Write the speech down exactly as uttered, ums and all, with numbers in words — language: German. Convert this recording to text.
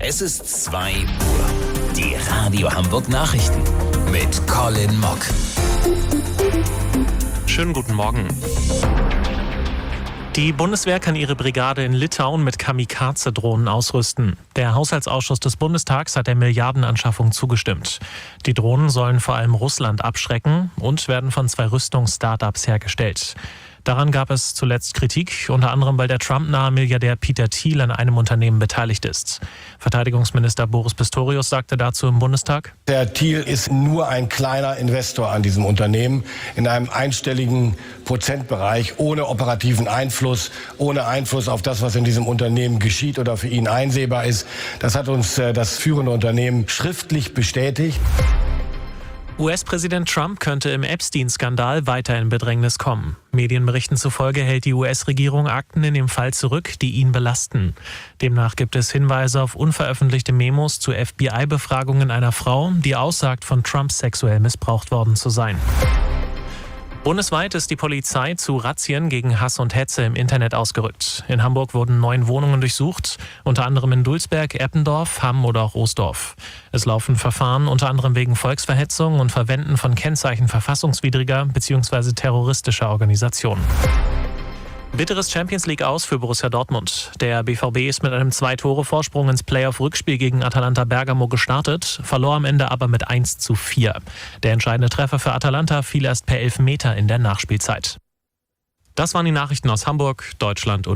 Es ist zwei Uhr. Die Radio Hamburg Nachrichten mit Colin Mock. Schönen guten Morgen. Die Bundeswehr kann ihre Brigade in Litauen mit Kamikaze-Drohnen ausrüsten. Der Haushaltsausschuss des Bundestags hat der Milliardenanschaffung zugestimmt. Die Drohnen sollen vor allem Russland abschrecken und werden von zwei Rüstungs-Startups hergestellt. Daran gab es zuletzt Kritik, unter anderem weil der Trump-nahe Milliardär Peter Thiel an einem Unternehmen beteiligt ist. Verteidigungsminister Boris Pistorius sagte dazu im Bundestag: Der Thiel ist nur ein kleiner Investor an diesem Unternehmen in einem einstelligen Prozentbereich, ohne operativen Einfluss, ohne Einfluss auf das, was in diesem Unternehmen geschieht oder für ihn einsehbar ist. Das hat uns äh, das führende Unternehmen schriftlich bestätigt. U S-Präsident Trump könnte im Epstein-Skandal weiter in Bedrängnis kommen. Medienberichten zufolge hält die U S-Regierung Akten in dem Fall zurück, die ihn belasten. Demnach gibt es Hinweise auf unveröffentlichte Memos zu F B I-Befragungen einer Frau, die aussagt, von Trump sexuell missbraucht worden zu sein. Bundesweit ist die Polizei zu Razzien gegen Hass und Hetze im Internet ausgerückt. In Hamburg wurden neun Wohnungen durchsucht, unter anderem in Dulsberg, Eppendorf, Hamm oder auch Roosdorf. Es laufen Verfahren unter anderem wegen Volksverhetzung und Verwenden von Kennzeichen verfassungswidriger bzw. terroristischer Organisationen. Bitteres Champions-League-Aus für Borussia Dortmund. Der B V B ist mit einem Zwei-Tore-Vorsprung ins Playoff-Rückspiel gegen Atalanta Bergamo gestartet, verlor am Ende aber mit eins zu vier. Der entscheidende Treffer für Atalanta fiel erst per Elfmeter in der Nachspielzeit. Das waren die Nachrichten aus Hamburg, Deutschland und